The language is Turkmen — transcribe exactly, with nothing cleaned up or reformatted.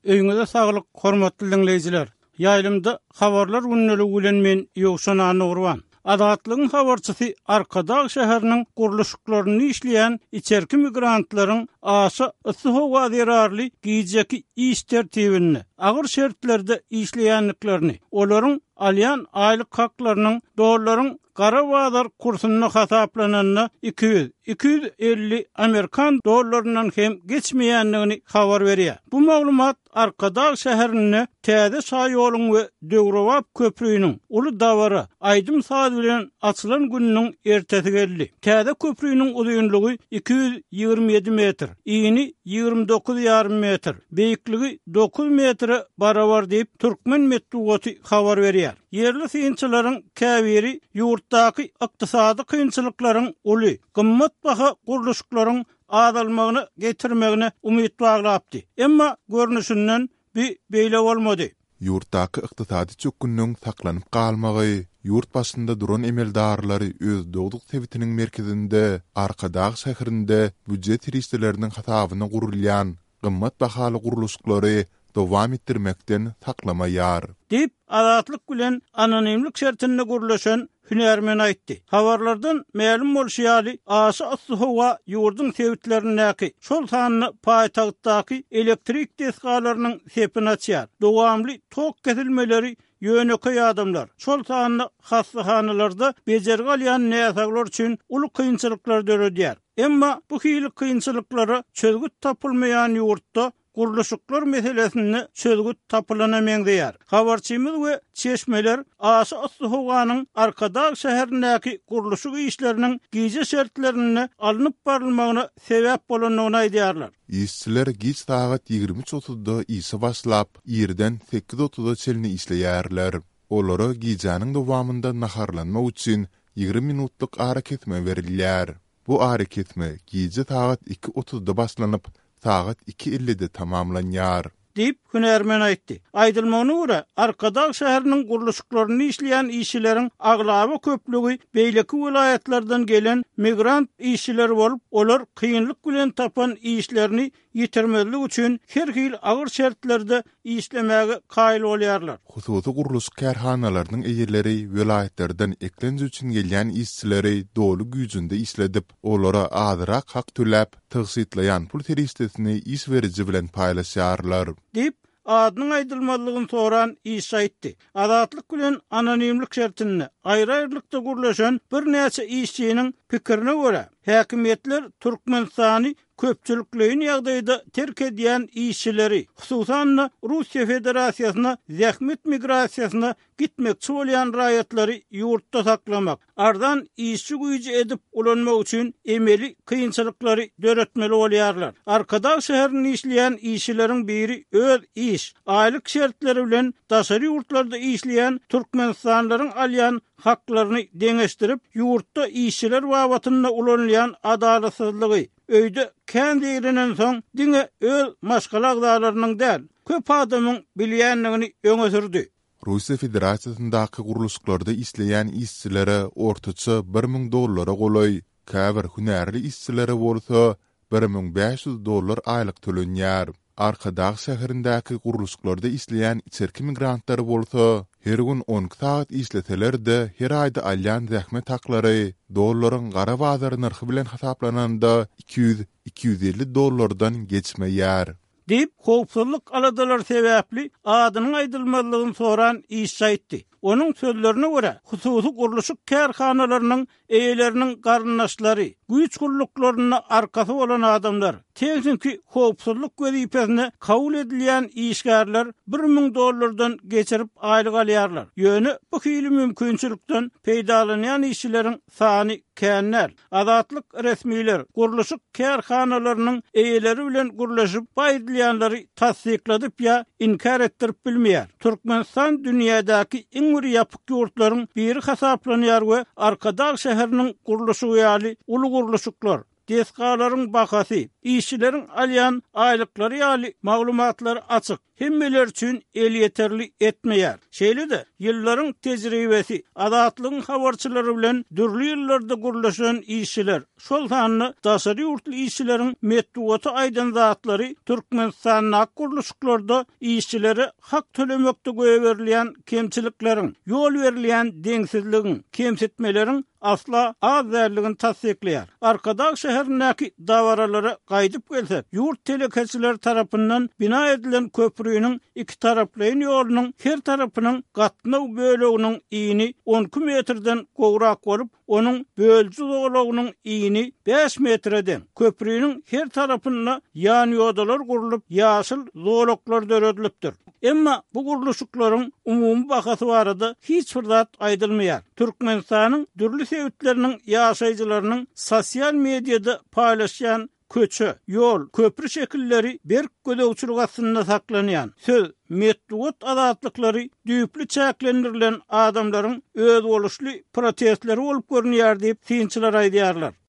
Öýüňize saglyk, hormatly dinleýijiler. Ýaýlymda habarlar günneli bilen men Ýogşan Nurwan. Adatlygyň habarçysy Arkadag şäheriniň gurulşyklaryny işleýän içerki migrantlaryň aşa ıssy howa zerarly giýjeki iş tertibini, agyr şertlerde işleýänliklerini, olaryň alýan aýlyk haklarynyň, dollaryň Gara bazar kursyna hasaplananyny iki yüz iki yüz elli Amerikan dollaryndan hem geçmeýänligini habar berýär. Bu maglumat Arkadag şäherine täze şaý ýoluň we Döwrowap köprüýiniň uly dawara aýdym saat bilen açylan gününiň ertesi geldi. Täze köprüýiniň uzunlygy iki yüz ýigirme ýedi metr, ýyny ýigirme dokuz ýarym metr, beýikligi dokuz metr barabar diýip Türkmen Metbugaty habar berýär. Yerli synçylaryň käbiri ýurtdaky ykdysady kynçylyklaryň uly, gymmat baha gurulşyklaryň azalmagyny getirmegine umyt baglapdy. Emma görnüşinden bir beýle bolmady. Ýurtdaky ykdysady çökgünniň saklanyp galmagy, ýurt başynda duran emeldarlary öz dogduk tebitiniň merkezinde, Arkadag şäherinde büdjet riýisleriniň hasabyna gurulýan gymmat bahaly gurulşyklary dowam etdirmekden saklamaýar. Dip adatlyk bilen anonimlik şertinde gurulşan hünermen aýtdy. Habarlardan ma'lum bolýaly, aşy ıssy howa ýurdun sebitlerindäki şol sanyny paýtagtdaky elektrik deskalarynyň sepini açýar. Dowamly tok kesilmeleri ýöneköý adamlar şol sanyny hassahanalarda bejerge alýan näsaglar üçin uly kynçylyklar döredýär. Emma bu hili kynçylyklary çözgüt tapylmaýan ýurtda gurulşyklar meselesini çözgüt tapylanameýän diýär. Habarçymyz we çeşmeler aşy ıssy howanyň Arkadag şäherindäki gurulşyk işleriniň giýje şertlerini alınıp barylmagyna sebäp bolanyny aýdýarlar. İşçiler giç saat ýigirme otuzda işe başlap, ýerden sekiz otuzda çelini işleýärler. Olary giýjanyň dowamynda naharlanmak üçin ýigirme minutlyk ara kesme berilýär. Bu ara kesme giýje saat iki otuzda başlanyp, saat iki ellide tamamlanýar. Dip hünermen aýtdy. Aýdylmagyna görä, Arkadag şäheriniň gurulşyklaryny işleýän işçileriň aglaby köplügi beýleki vilayatlardan gelen migrant işçiler bolup, olar kynlyk bilen tapan işlerini ýitirmezlik üçin her hil agyr şertlerde işlemäge kaýyl bolýarlar. Hususy gurulşyk kärhanalarynyň eýerleri vilayatlardan eklenji üçin gelýän işçileri dolu güýjünde işledip, olara azyrak hak töläp, tygsytlaýan pul teristesini iş beriji bilen paýlaşýarlar. Dip adynyň aýdylmalygyny soran iş aýtdy. Adatlyk bilen anonimlik şertinde aýry-aýrylykda gurulşan bir näçe işçiniň pikirine görä, häkimetler Türkmenistany köpçülikleýin ýagdaýda terk edýän işçileri, hususan Russiýa Federasiýasyna zähmet migrasiýasyna gitmekçi bolýan raýatlary ýurtda saklamak, ardan işçi güýji edip ulanmak üçin emeli kynçylyklary döretmeli bolýarlar. Arkadag şäherinde işleýän işçileriň biri öz iş, aýlyk şertleri bilen daşary ýurtlarda işleýän türkmenistanlaryň alýan haklaryny deňeşdirip, ýurtda işçiler wabatynda ulanýan adalatsızlygy, öýde kän dirinen soň diňe öz maşgala agdalarynyň däl, köp adamyň bilýänligini öňe sürdi. Russiýa Federasiýasyndaky gurulşyklarda işleýän işçilere ortaça bir miň dollara golay, käbir hünärli işçilere bolsa bir miň beş yüz dollar aýlyk tölenýär. Arkadag şäherindäki gurulşyklarda işleýän içerki migrantlary bolsa, her gün on saat işleseler-de her aýda alýan zähmet haklary dollaryň gara bazary narhy bilen hasaplananda iki yüz iki yüz elli dollardan geçmeýär. Dip howpsuzlyk aladalar sebäpli adynyň aýdylmalygyny soran iş aýtdy. Onun sözlerine görä, hususy gurulşyk kärhanalarynyň eýeleriniň garyndaşlary, güýç gulluklarına arkasy bolan adamlar, teňki howpsuzlyk wezipesine kabul edilýän işgärler bir miň dollardan geçirip aýlyk alýarlar. Ýöne bu hili mümkinçilikden peýdalanýan işçileriň sany känler. Adatlyk resmiler gurulşyk kärhanalarynyň eýeleri bilen gurulşyp paýdalýanlary tasdikladyp ýa inkar etdirip bilmeýär. Türkmenistan dünýädäki iň bir ýapyk ýurtlaryň biri hasaplanýar we Arkadag şäheriniň gurulşy ýaly uly gurulşyklar deskalaryň bakasy, işçileriň alýan aýlyklary ýaly maglumatlary açyk. Hemmeler üçin el yeterli etmeýär. Şeýle-de ýyllaryň tejribesi, adatlygyň habarçylary bilen dürli ýyllarda gurulşan işçiler, şol sanly daşary ýurtly işçileriň medeniýeti aýdan zatlary Türkmenistanyň gurulşyklarda işçileri hak tölemekde göýe berilýän kemçilikleriň, ýol berilýän deňsizligiň, kemsitmeleriň asla az därligini tasdikleýär. Arkadag şäherindäki dawaralara gaýdyp gelsek, ýurt telekeçiler tarapyndan bina edilen köprüýüniň iki taraplyň ýolunyň her tarapynyň gatnaw böleginiň iňi on iki metrden gowrak bolup, onuň bölji zoglagynyň iňi beş metreden, köprüýüniň her tarapynda ýan ýodalar gurulup, ýaşyl zoglaklar döredilipdir. Emma bu gurulşyklaryň umumy bahasy barada hiç bir zat aýdylmaýar. Türkmenistanyň dürli sebäpleriniň ýaşaýjylarynyň sosial mediada paýlaşýan köçe, ýol, köprü şekilleri berk gödөгçülük astynda saklanýan. Söz medeniýet adatlyklary düýpli çäklendirilen adamlaryň öz boluşly protestleri bolup görünýär diýip synçylar aýdýarlar.